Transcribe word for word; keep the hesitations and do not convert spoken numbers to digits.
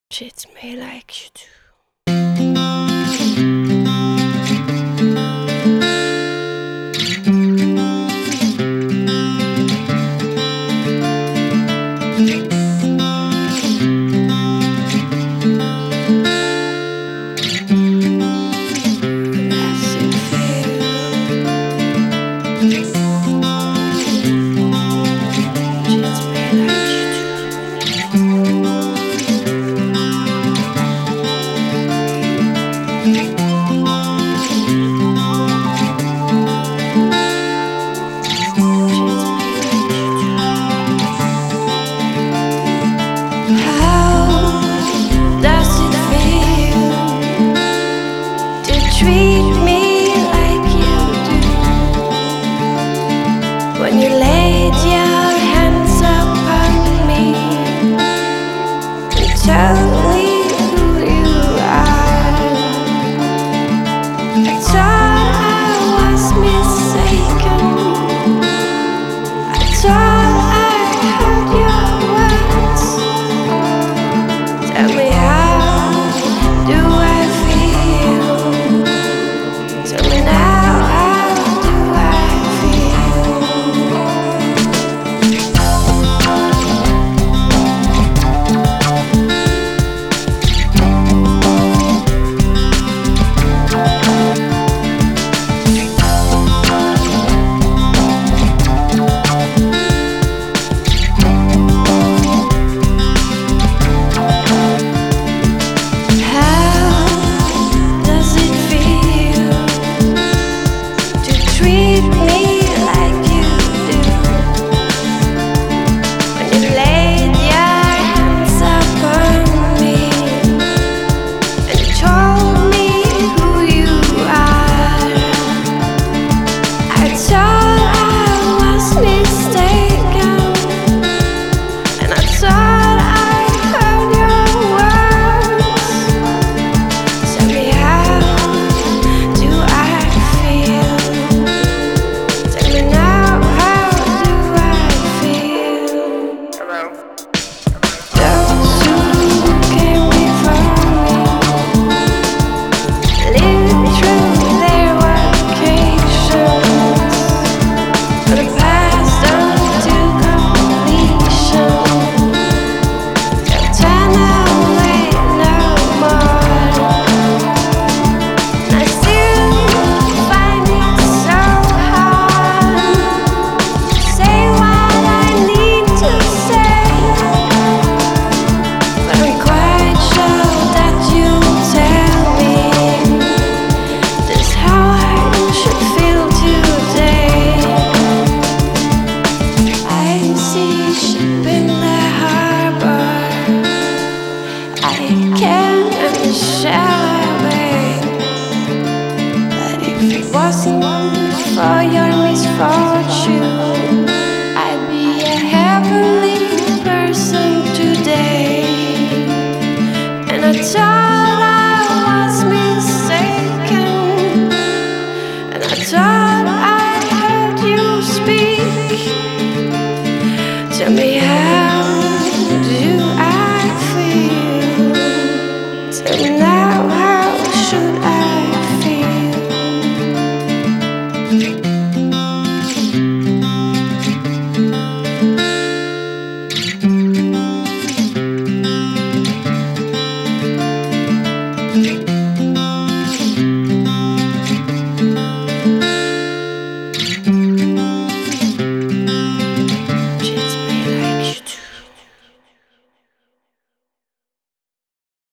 Treat me like you do. As you feel. Treat me like you treat me like you do. When you laid your hands upon me and told me who you are, I thought I was mistaken. I thought I heard your words. Tell me, how do I feel? Tell me now, how do I feel? How does it feel to treat me like you do? When you laid your hands upon me and told me who you are, I thought I was mistaken, and I thought I heard your words. Tell me, how do I feel? Tell me now, how do I feel? Those who came before me lived through their vocations, but the past on to completion. They'll turn away no more. I still find it so hard to say what I need to say, but I'm quite sure that you'll tell me this is how I should feel today. I see ship in the harbor. I can't shall away. But if it wasn't for your misfortune, I'd be a heavenly person today. And I thought